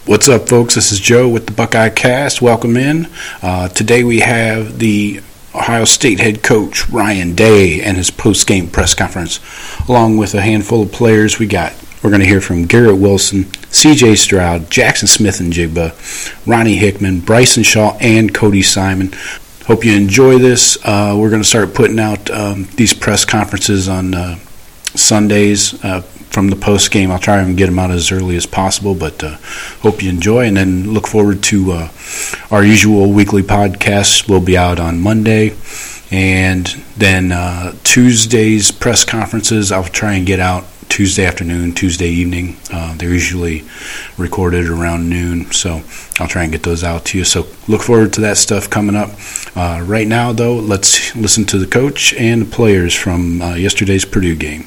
What's up, folks? This is Joe with the Buckeye Cast. Welcome in. Today we have the Ohio State head coach, Ryan Day, and his post-game press conference, along with a handful of players. We're going to hear from Garrett Wilson, C.J. Stroud, Jackson Smith-Njigba, Ronnie Hickman, Bryson Shaw, and Cody Simon. Hope you enjoy this. We're going to start putting out these press conferences on Sundays from the post game. I'll try and get them out as early as possible, but hope you enjoy, and then look forward to our usual weekly podcasts. Will be out on Monday, and then Tuesday's press conferences I'll try and get out Tuesday afternoon, Tuesday evening. They're usually recorded around noon, so I'll try and get those out to you. So look forward to that stuff coming up. Right now, though, let's listen to the coach and the players from yesterday's Purdue game.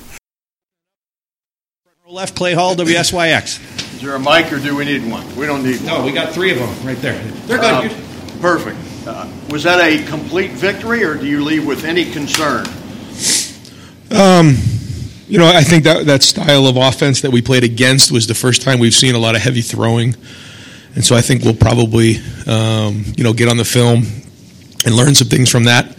Left, Clay Hall, WSYX. Is there a mic, or do we need one? We don't need one. No, we got three of them right there. They're good. Perfect. Was that a complete victory, or do you leave with any concern? I think that style of offense that we played against was the first time we've seen a lot of heavy throwing. And so I think we'll probably, get on the film and learn some things from that.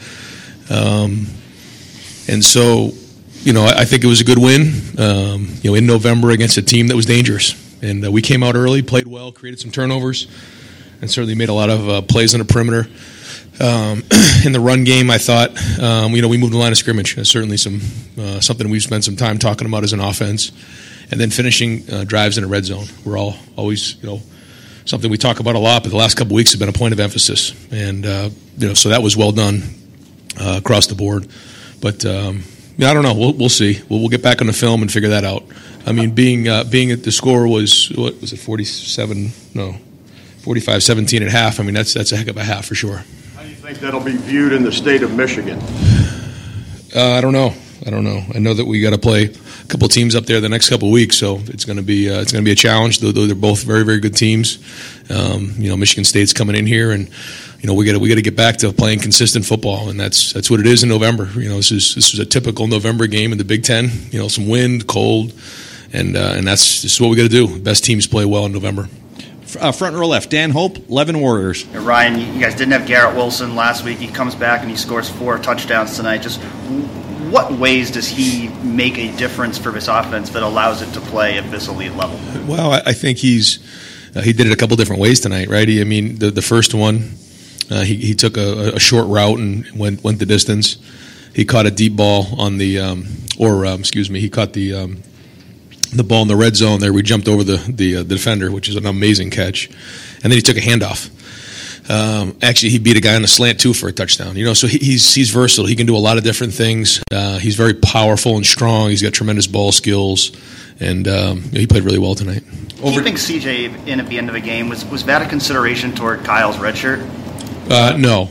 And so, I think it was a good win, in November against a team that was dangerous. And we came out early, played well, created some turnovers, and certainly made a lot of plays on the perimeter. In the run game, I thought, we moved the line of scrimmage. That's certainly something we've spent some time talking about as an offense. And then finishing drives in a red zone. We're always, something we talk about a lot, but the last couple of weeks have been a point of emphasis. And, so that was well done across the board. But, I don't know. We'll see. We'll get back on the film and figure that out. I mean, being at the score was, what was it, 45-17 at half. I mean, that's a heck of a half for sure. How do you think that'll be viewed in the state of Michigan? I don't know. I know that we got to play a couple teams up there the next couple of weeks, so it's going to be a challenge. Though they're both very, very good teams. Michigan State's coming in here, and we got to get back to playing consistent football, and that's what it is in November. This is a typical November game in the Big Ten. Some wind, cold, and this is what we got to do. Best teams play well in November. Front row left, Dan Hope, Levin Warriors. Ryan, you guys didn't have Garrett Wilson last week. He comes back and he scores 4 touchdowns tonight. Just what ways does he make a difference for this offense that allows it to play at this elite level? Well, I think he did it a couple different ways tonight, right? The first one, he took a short route and went the distance. He caught a deep ball on he caught the ball in the red zone there. We jumped over the defender, which is an amazing catch. And then he took a handoff. Actually, he beat a guy on a slant, too, for a touchdown. So he's versatile. He can do a lot of different things. He's very powerful and strong. He's got tremendous ball skills. And he played really well tonight. Do you think CJ in at the end of the game, was that a consideration toward Kyle's red shirt? No.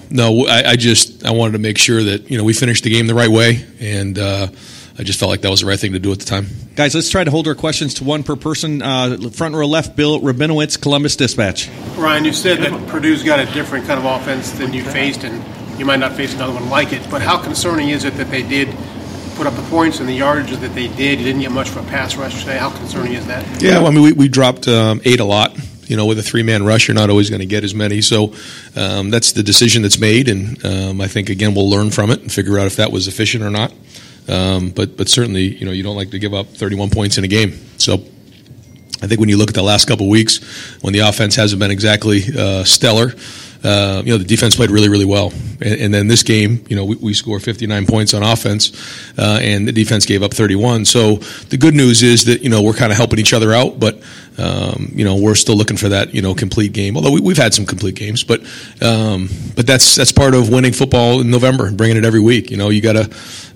I wanted to make sure that, we finished the game the right way. And I just felt like that was the right thing to do at the time. Guys, let's try to hold our questions to one per person. Front row left, Bill Rabinowitz, Columbus Dispatch. Ryan, you said that Purdue's got a different kind of offense than you faced, and you might not face another one like it. But how concerning is it that they did put up the points and the yardage that they did? You didn't get much for a pass rush today. How concerning is that? Yeah, well, we dropped 8 a lot. With a 3-man rush, you're not always going to get as many. So that's the decision that's made, and I think, again, we'll learn from it and figure out if that was efficient or not. But certainly, you don't like to give up 31 points in a game. So I think when you look at the last couple of weeks, when the offense hasn't been exactly stellar, the defense played really, really well. And then this game, we scored 59 points on offense, and the defense gave up 31. So the good news is that, we're kind of helping each other out, but, we're still looking for that, complete game. Although we've had some complete games, but that's part of winning football in November and bringing it every week. You gotta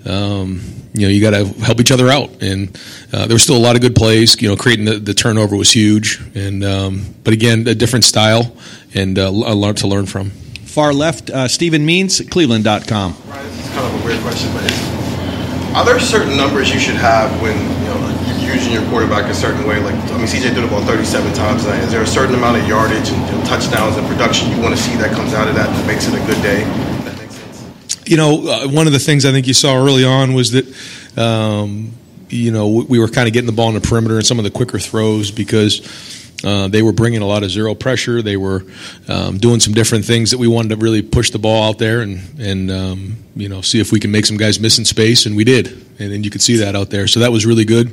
help each other out. And there were still a lot of good plays. Creating the turnover was huge. And but again, a different style and a lot to learn from. Far left, Stephen Means, Cleveland.com. Right, this is kind of a weird question, but are there certain numbers you should have when you're using your quarterback a certain way? CJ did it about 37 times tonight. Is there a certain amount of yardage and touchdowns and production you want to see that comes out of that makes it a good day? That makes sense. One of the things I think you saw early on was that we were kind of getting the ball in the perimeter and some of the quicker throws because They were bringing a lot of zero pressure. They were doing some different things that we wanted to really push the ball out there and see if we can make some guys miss in space, and we did. And then you could see that out there. So that was really good.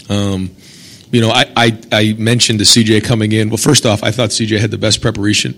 I mentioned to CJ coming in. Well, first off, I thought CJ had the best preparation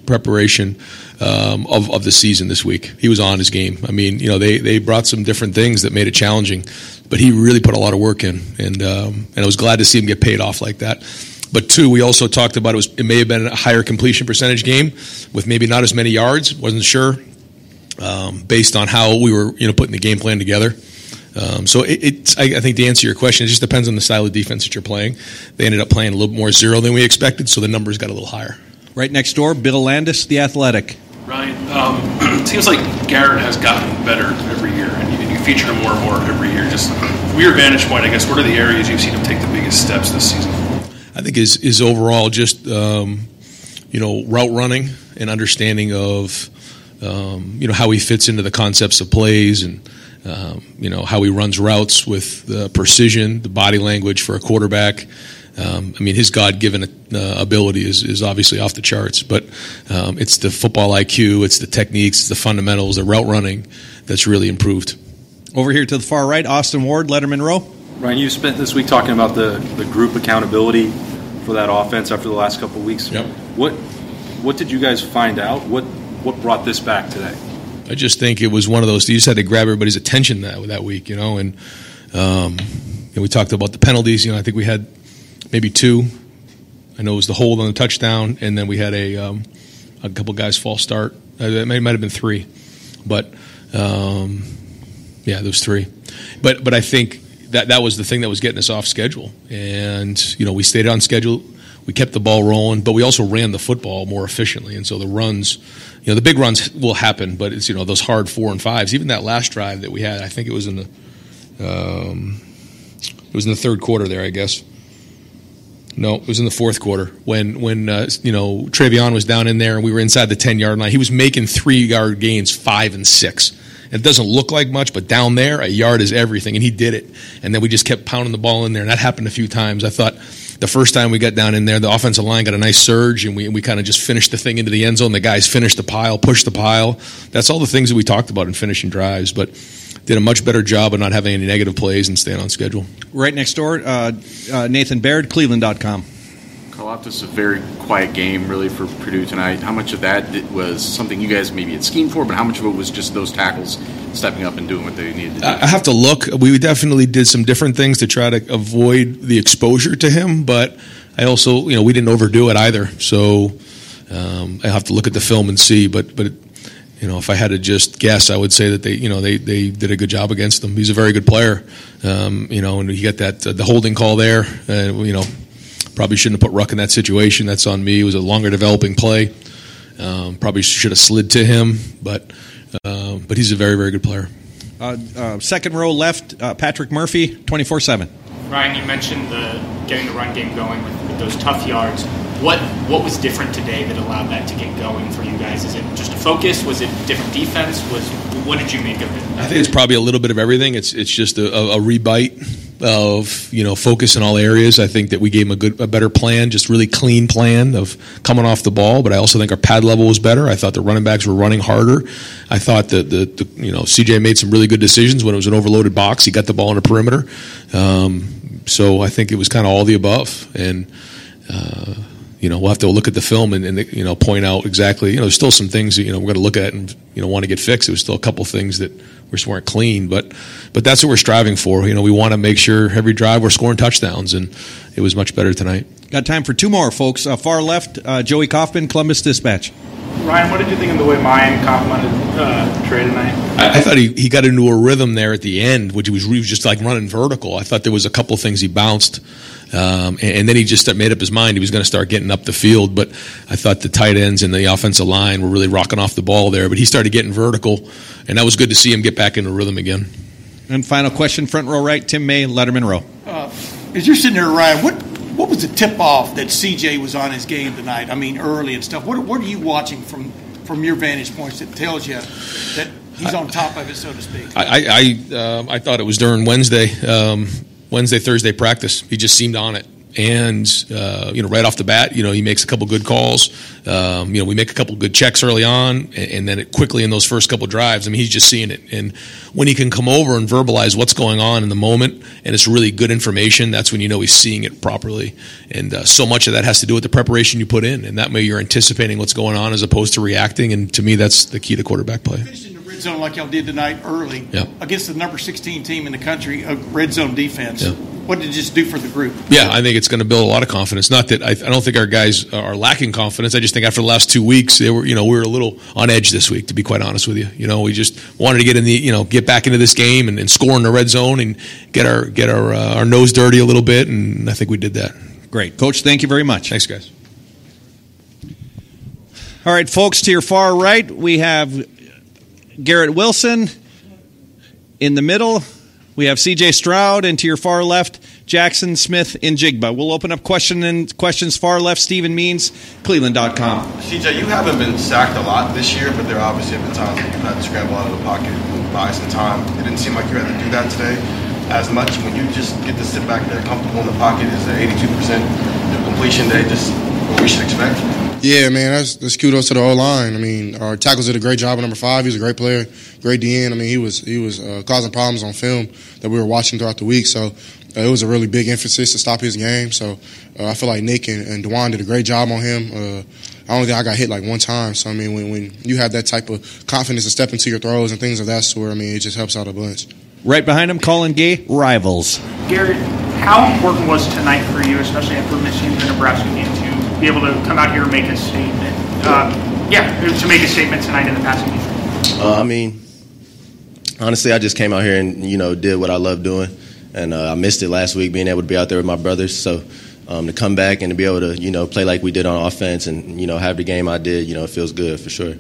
of the season this week. He was on his game. I mean, they brought some different things that made it challenging, but he really put a lot of work in, and I was glad to see him get paid off like that. But two, we also talked about it may have been a higher completion percentage game with maybe not as many yards. Wasn't sure based on how we were putting the game plan together. So I think to answer your question, it just depends on the style of defense that you're playing. They ended up playing a little more zero than we expected, so the numbers got a little higher. Right next door, Bill Landis, The Athletic. Ryan, it seems like Garrett has gotten better every year, and you feature him more and more every year. Just from your vantage point, I guess, what are the areas you've seen him take the biggest steps this season? I think his overall just route running and understanding of how he fits into the concepts of plays and how he runs routes with the precision, the body language for a quarterback. His God-given ability is obviously off the charts, but it's the football IQ, it's the techniques, it's the fundamentals, the route running that's really improved. Over here to the far right, Austin Ward, Letterman Row. Ryan, you spent this week talking about the group accountability for that offense after the last couple of weeks. Yep. What did you guys find out? What brought this back today? I just think it was one of those. You just had to grab everybody's attention that week, and we talked about the penalties. I think we had maybe two. I know it was the hold on the touchdown, and then we had a couple guys false start. It might have been three, but there was three. But I think that was the thing that was getting us off schedule, and we stayed on schedule. We kept the ball rolling, but we also ran the football more efficiently, and so the runs. The big runs will happen, but it's those hard 4 and 5s. Even that last drive that we had, I think it was in the third quarter there, I guess. No, it was in the fourth quarter when Travion was down in there and we were inside the 10-yard line. He was making 3-yard gains, 5 and 6. It doesn't look like much, but down there, a yard is everything, and he did it. And then we just kept pounding the ball in there, and that happened a few times. I thought the first time we got down in there, the offensive line got a nice surge, and we kind of just finished the thing into the end zone. The guys finished the pile, pushed the pile. That's all the things that we talked about in finishing drives, but did a much better job of not having any negative plays and staying on schedule. Right next door, Nathan Baird, Cleveland.com. Karlaftis, a very quiet game, really, for Purdue tonight. How much of that was something you guys maybe had schemed for, but how much of it was just those tackles stepping up and doing what they needed to do? I have to look. We definitely did some different things to try to avoid the exposure to him, but I also, we didn't overdo it either. So I have to look at the film and see. But if I had to just guess, I would say that they did a good job against him. He's a very good player, and he got that the holding call there. Probably shouldn't have put Ruck in that situation. That's on me. It was a longer developing play. Probably should have slid to him, but he's a very, very good player. Second row left, Patrick Murphy, 24/7. Ryan, you mentioned getting the run game going with those tough yards. What was different today that allowed that to get going for you guys? Is it just a focus? Was it different defense? What did you make of it? I think it's probably a little bit of everything. It's just a rebite of focus in all areas. I think that we gave him a better plan, just really clean plan of coming off the ball. But I also think our pad level was better. I thought the running backs were running harder. I thought that CJ made some really good decisions when it was an overloaded box. He got the ball in the perimeter. So I think it was kind of all the above. And we'll have to look at the film and point out exactly. There's still some things that we're going to look at and want to get fixed. There was still a couple things that just weren't clean, but that's what we're striving for. We want to make sure every drive we're scoring touchdowns, and it was much better tonight. Got time for two more, folks. Far left, Joey Kaufman, Columbus Dispatch. Ryan, what did you think of the way Mayan complimented Trey tonight? I thought he got into a rhythm there at the end, which he was just like running vertical. I thought there was a couple of things he bounced, and then he just made up his mind he was going to start getting up the field. But I thought the tight ends and the offensive line were really rocking off the ball there. But he started getting vertical, and that was good to see him get back into rhythm again. And final question, front row right, Tim May, Letterman Row. As you're sitting there, Ryan, what was the tip-off that CJ was on his game tonight? I mean, early and stuff. What are you watching from your vantage points that tells you that he's on top of it, so to speak? I thought it was during Wednesday, Thursday practice. He just seemed on it. And right off the bat, he makes a couple good calls. We make a couple good checks early on, and then quickly in those first couple drives, he's just seeing it. And when he can come over and verbalize what's going on in the moment, and it's really good information, that's when he's seeing it properly. And so much of that has to do with the preparation you put in, and that way you're anticipating what's going on as opposed to reacting. And to me, that's the key to quarterback play. Finishing the red zone like y'all did tonight early against the number 16 team in the country, a red zone defense. Yeah. What did it just do for the group? Yeah, I think it's going to build a lot of confidence. Not that I don't think our guys are lacking confidence. I just think after the last 2 weeks, we were a little on edge this week, to be quite honest with you. We just wanted to get back into this game and score in the red zone and get our nose dirty a little bit, and I think we did that. Great. Coach, thank you very much. Thanks, guys. All right, folks, to your far right, we have Garrett Wilson. In the middle, we have C.J. Stroud, and to your far left, Jackson Smith in Jigba. We'll open up questions far left. Stephen Means, Cleveland.com. CJ, you haven't been sacked a lot this year, but there obviously have been times that you've had to scramble out of the pocket and buy some time. It didn't seem like you had to do that today as much. When you just get to sit back there comfortable in the pocket, is an 82% completion day just what we should expect? Yeah, man, that's kudos to the O-line. Our tackles did a great job at number 5. He was a great player, great DN. He was causing problems on film that we were watching throughout the week. So it was a really big emphasis to stop his game. So I feel like Nick and DeJuan did a great job on him. I don't think I got hit like one time. So, when you have that type of confidence to step into your throws and things of that sort, it just helps out a bunch. Right behind him, Colin Gay, Rivals. Garrett, how important was tonight for you, especially after missing the Nebraska game, to be able to come out here and make a statement? To make a statement tonight in the passing game. Honestly, I just came out here and did what I love doing, and I missed it last week being able to be out there with my brothers. So to come back and to be able to play like we did on offense and have the game I did, it feels good for sure.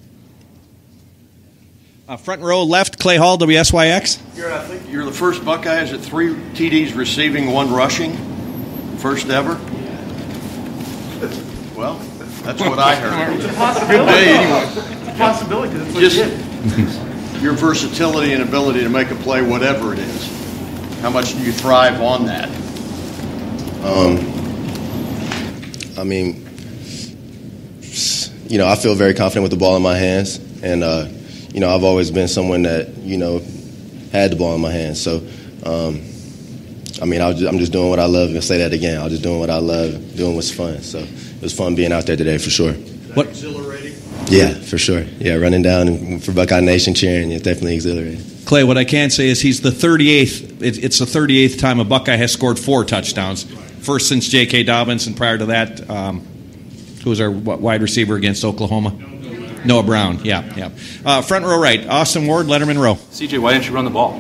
Front row left, Clay Hall, WSYX. Garrett, I think you're the first Buckeyes at 3 TDs receiving, 1 rushing. First ever. Well, that's what I heard. It's a possibility. Good day anyway. It's a possibility because it's just your versatility and ability to make a play, whatever it is. How much do you thrive on that? I feel very confident with the ball in my hands, and I've always been someone that had the ball in my hands. So, I'm just doing what I love. I'm gonna say that again. I'm just doing what I love, doing what's fun. So it was fun being out there today for sure. What exhilarating? Yeah, for sure. Yeah, running down and for Buckeye Nation cheering, it's definitely exhilarating. Clay, what I can say is he's the 38th. It's the 38th time a Buckeye has scored 4 touchdowns. First since J.K. Dobbins, and prior to that, who was our wide receiver against Oklahoma? Noah Brown. Yeah. Front row right, Austin Ward, Letterman row. CJ, why didn't you run the ball?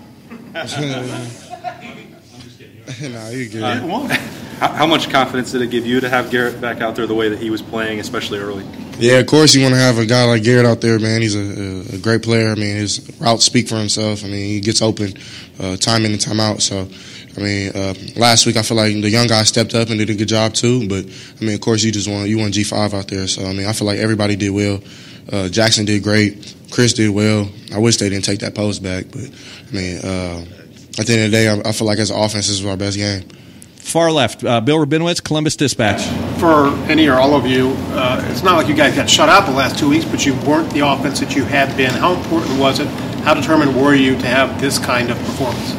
No, you're good. How much confidence did it give you to have Garrett back out there the way that he was playing, especially early? Yeah, of course you want to have a guy like Garrett out there, man. He's a great player. His routes speak for himself. He gets open time in and time out. So, last week I feel like the young guy stepped up and did a good job too. But, of course you want G5 out there. So, I feel like everybody did well. Jackson did great. Chris did well. I wish they didn't take that post back. But, at the end of the day, I feel like as an offense, this was our best game. Far left, Bill Rabinowitz, Columbus Dispatch. For any or all of you, it's not like you guys got shut out the last 2 weeks, but you weren't the offense that you had been. How important was it? How determined were you to have this kind of performance?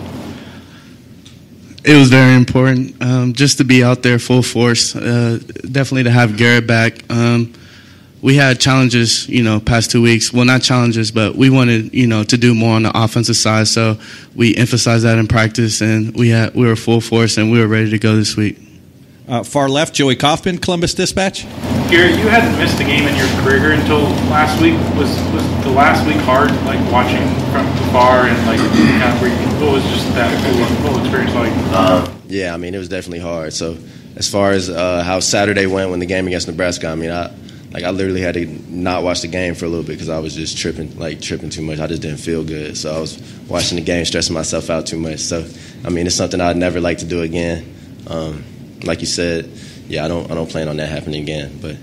It was very important just to be out there full force, definitely to have Garrett back. We had challenges, past 2 weeks. Well, not challenges, but we wanted, to do more on the offensive side. So we emphasized that in practice, and we were full force, and we were ready to go this week. Far left, Joey Kaufman, Columbus Dispatch. Garrett, you hadn't missed a game in your career here until last week. Was the last week hard, like watching from afar and what was just that whole experience like? Yeah, it was definitely hard. So as far as how Saturday went when the game against Nebraska, I literally had to not watch the game for a little bit because I was just tripping too much. I just didn't feel good. So I was watching the game, stressing myself out too much. So, it's something I'd never like to do again. Like you said, I don't plan on that happening again. But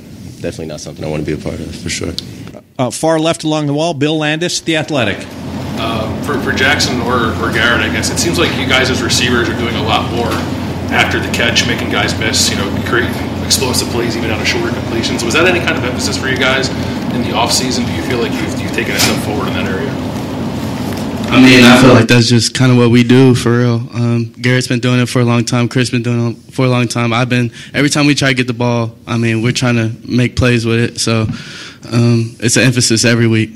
definitely not something I want to be a part of, for sure. Far left along the wall, Bill Landis, The Athletic. For Jackson or Garrett, I guess, it seems like you guys as receivers are doing a lot more after the catch, making guys miss, creating explosive plays even out of shorter completions. Was that any kind of emphasis for you guys in the offseason? Do you feel like you've taken a step forward in that area? I mean, I feel like that's just kind of what we do, for real. Garrett's been doing it for a long time. Chris been doing it for a long time. Every time we try to get the ball, I mean, we're trying to make plays with it. So it's an emphasis every week.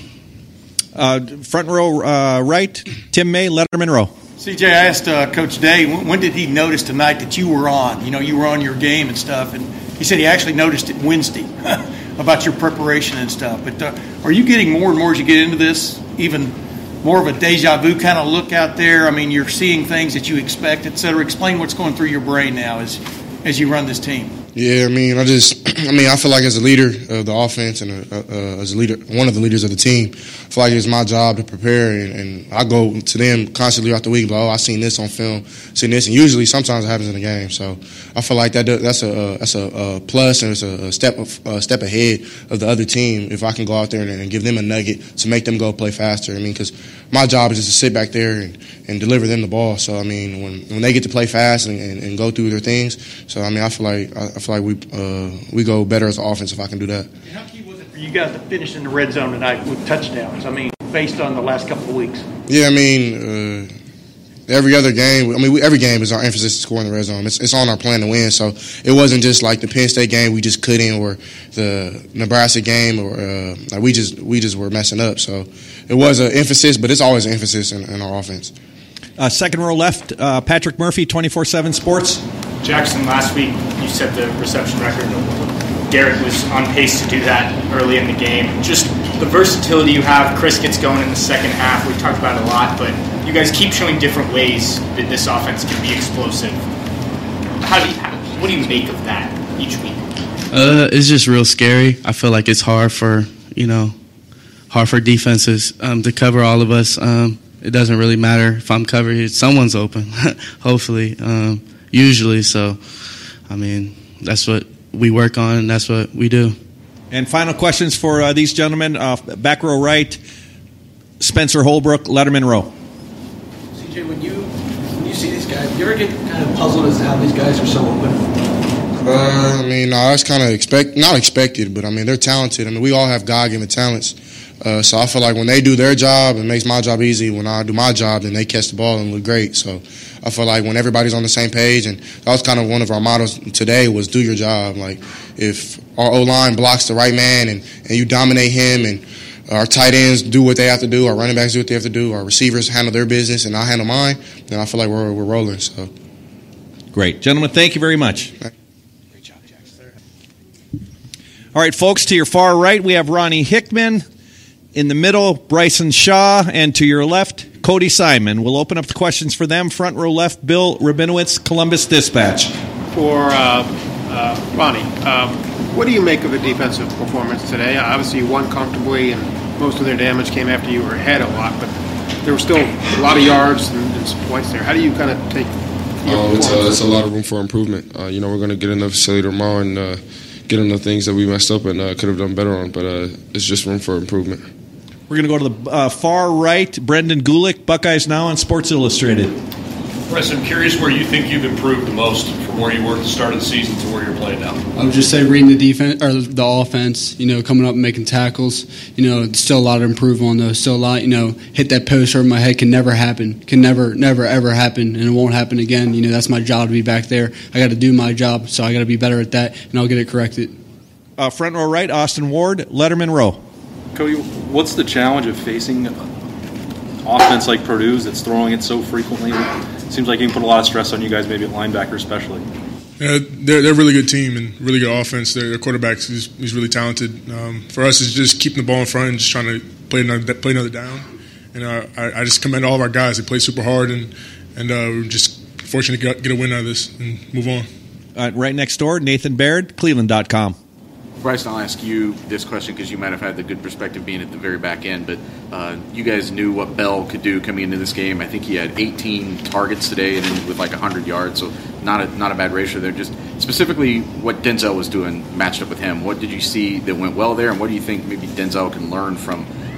Front row right, Tim May, Letterman row. CJ, I asked Coach Day, when did he notice tonight that you were on? You were on your game and stuff. And he said he actually noticed it Wednesday about your preparation and stuff. But are you getting more and more as you get into this, even more of a deja vu kind of look out there? I mean, you're seeing things that you expect, et cetera. Explain what's going through your brain now as you run this team. Yeah, I mean, I feel like as a leader of the offense and as a leader, one of the leaders of the team, I feel like it's my job to prepare, and I go to them constantly throughout the week. Like, I seen this on film, seen this, and usually sometimes it happens in the game. So I feel like that's a plus, and it's a step ahead of the other team if I can go out there and give them a nugget to make them go play faster. I mean, because my job is just to sit back there and deliver them the ball. So I mean, when they get to play fast and go through their things, so I mean, I feel like we go better as an offense if I can do that. How key was it for you guys to finish in the red zone tonight with touchdowns? I mean, based on the last couple of weeks. Yeah, I mean, every game is our emphasis to score in the red zone. It's on our plan to win. So it wasn't just like the Penn State game we just couldn't, or the Nebraska game, or like we just were messing up. So it was an emphasis, but it's always an emphasis in our offense. Second row left, Patrick Murphy, 24/7 Sports. Jackson, last week you set the reception record. Garrett was on pace to do that early in the game. Just the versatility you have. Chris gets going in the second half. We've talked about it a lot, but you guys keep showing different ways that this offense can be explosive. What do you make of that each week? It's just real scary. I feel like it's hard for defenses to cover all of us. It doesn't really matter if I'm covered. Someone's open, hopefully, usually. So, I mean, that's what we work on, and that's what we do. And final questions for these gentlemen. Back row right, Spencer Holbrook, Letterman row. CJ, when you see these guys, do you ever get kind of puzzled as to how these guys are so open? I mean, no, that's kind of not expected, but I mean, they're talented. I mean, we all have God-given talents. So I feel like when they do their job, it makes my job easy. When I do my job, then they catch the ball and look great. So I feel like when everybody's on the same page, and that was kind of one of our mottos today was do your job. Like if our O-line blocks the right man and you dominate him, and our tight ends do what they have to do, our running backs do what they have to do, our receivers handle their business, and I handle mine, then I feel like we're rolling. So great. Gentlemen, thank you very much. Great job, Jackson. All right, folks, to your far right, we have Ronnie Hickman. In the middle, Bryson Shaw, and to your left, Cody Simon. We'll open up the questions for them. Front row left, Bill Rabinowitz, Columbus Dispatch. For Ronnie, what do you make of the defensive performance today? Obviously, you won comfortably, and most of their damage came after you were ahead a lot, but there were still a lot of yards and some points there. How do you kind of take your it's a lot of room for improvement. We're going to get in the facility tomorrow and get into things that we messed up and could have done better on, but it's just room for improvement. We're going to go to the far right, Brendan Gulick, Buckeyes Now on Sports Illustrated. Bryce, I'm curious where you think you've improved the most from where you were at the start of the season to where you're playing now. I would just say reading the defense or the offense, coming up and making tackles. Still a lot to improve on though. Still a lot, hit that post over my head can never happen. Can never ever happen, and it won't happen again. That's my job to be back there. I got to do my job, so I got to be better at that, and I'll get it corrected. Front row right, Austin Ward, Letterman row. Cody, what's the challenge of facing offense like Purdue's that's throwing it so frequently? It seems like you can put a lot of stress on you guys, maybe at linebacker especially. Yeah, they're a really good team and really good offense. Their quarterback is really talented. For us, it's just keeping the ball in front and just trying to play another down. And I just commend all of our guys. They play super hard, and we're just fortunate to get a win out of this and move on. Right next door, Nathan Baird, Cleveland.com. Bryce, I'll ask you this question because you might have had the good perspective being at the very back end, but you guys knew what Bell could do coming into this game. I think he had 18 targets today and ended with like 100 yards, so not a bad ratio there. Just specifically what Denzel was doing matched up with him. What did you see that went well there, and what do you think maybe Denzel can learn from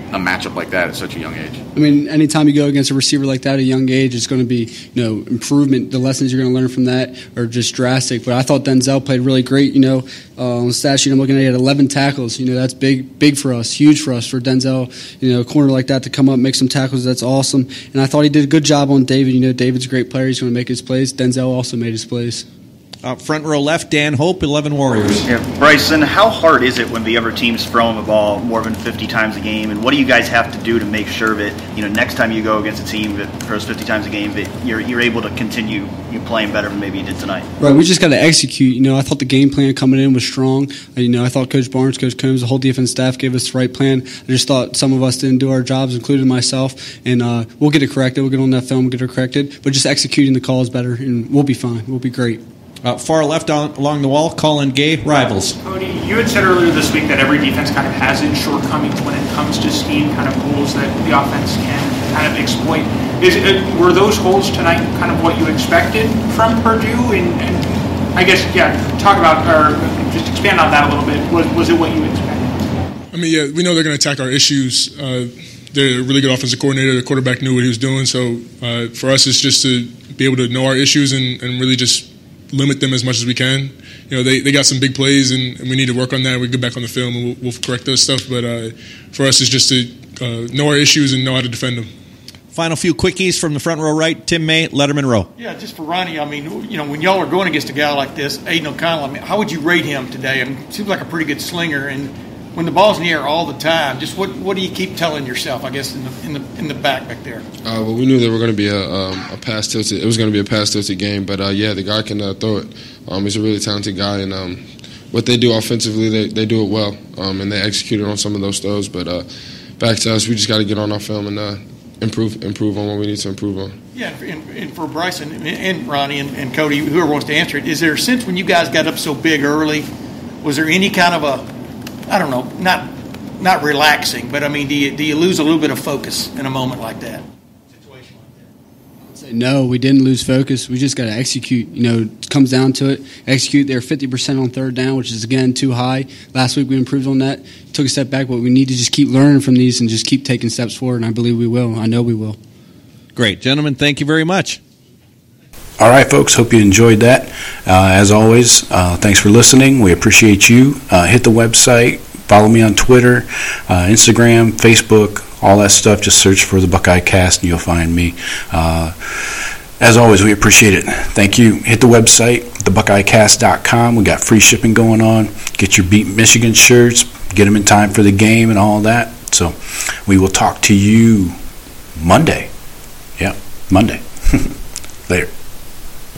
a matchup like that at such a young age? I mean, anytime you go against a receiver like that at a young age, it's going to be, improvement. The lessons you're going to learn from that are just drastic. But I thought Denzel played really great. On the stat sheet I'm looking at, he had 11 tackles. That's big for us, huge for us, for Denzel, a corner like that to come up, make some tackles. That's awesome. And I thought he did a good job on David. David's a great player. He's going to make his plays. Denzel also made his plays. Front row left, Dan Hope, 11 Warriors. Yeah, Bryson, how hard is it when the other team's throwing the ball more than 50 times a game, and what do you guys have to do to make sure that next time you go against a team that throws 50 times a game, that you're able to continue playing better than maybe you did tonight? Right, we just got to execute. I thought the game plan coming in was strong. I thought Coach Barnes, Coach Combs, the whole defense staff gave us the right plan. I just thought some of us didn't do our jobs, including myself, and we'll get it corrected. We'll get on that film, get it corrected, but just executing the calls better, and we'll be fine. We'll be great. Far left along the wall, Colin Gay, Rivals. Cody, you had said earlier this week that every defense kind of has its shortcomings when it comes to scheme, kind of holes that the offense can kind of exploit. Were those holes tonight kind of what you expected from Purdue? And I guess, talk about, or just expand on that a little bit. Was it what you expected? I mean, yeah, we know they're going to attack our issues. They're a really good offensive coordinator. The quarterback knew what he was doing. So for us, it's just to be able to know our issues and really just limit them as much as we can. They got some big plays, and we need to work on that. We get back on the film, and we'll correct those stuff. But for us, it's just to know our issues and know how to defend them. Final few quickies from the front row right. Tim May, Letterman Row. Yeah, just for Ronnie, I mean, when y'all are going against a guy like this, Aiden O'Connell, how would you rate him today? I mean, he seems like a pretty good slinger, and when the ball's in the air all the time, just what do you keep telling yourself, I guess, in the back there? Well, we knew there were going to be a pass tilted. It was going to be a pass tilted game, but the guy can throw it. He's a really talented guy, and what they do offensively, they do it well, and they executed on some of those throws. But back to us, we just got to get on our film and improve on what we need to improve on. Yeah, and for Bryson and Ronnie and Cody, whoever wants to answer it, is there a sense when you guys got up so big early, was there any kind of a, I don't know, not relaxing, but I mean, do you lose a little bit of focus in a moment like that? No, we didn't lose focus. We just got to execute. It comes down to it. Execute. They're 50% on third down, which is, again, too high. Last week we improved on that. Took a step back, but we need to just keep learning from these and just keep taking steps forward, and I believe we will. I know we will. Great. Gentlemen, thank you very much. All right, folks, hope you enjoyed that. As always, thanks for listening. We appreciate you. Hit the website. Follow me on Twitter, Instagram, Facebook, all that stuff. Just search for the Buckeye Cast and you'll find me. As always, we appreciate it. Thank you. Hit the website, thebuckeyecast.com. We got free shipping going on. Get your Beat Michigan shirts. Get them in time for the game and all that. So we will talk to you Monday. Yeah, Monday. Later.